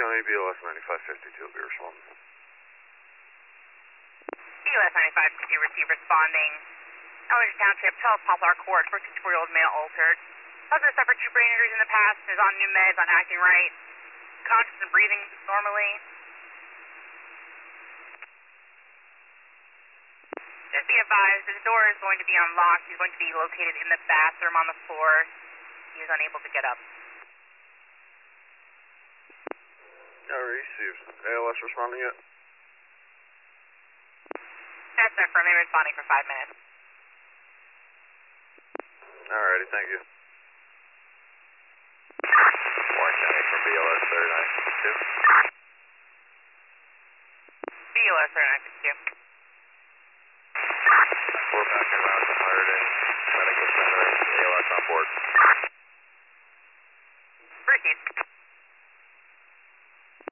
County, BLS 9552 will be responding. BLS 9552 receive responding. Ellinger Township, 12 Poplar Court, 54-year-old male altered. Husband suffered 2 brain injuries in the past, is on new meds, on acting right, conscious and breathing normally. Just be advised, the door is going to be unlocked. He's going to be located in the bathroom on the floor. He is unable to get up. Received. ALS responding yet? That's affirmative, responding for 5 minutes. Alrighty, thank you.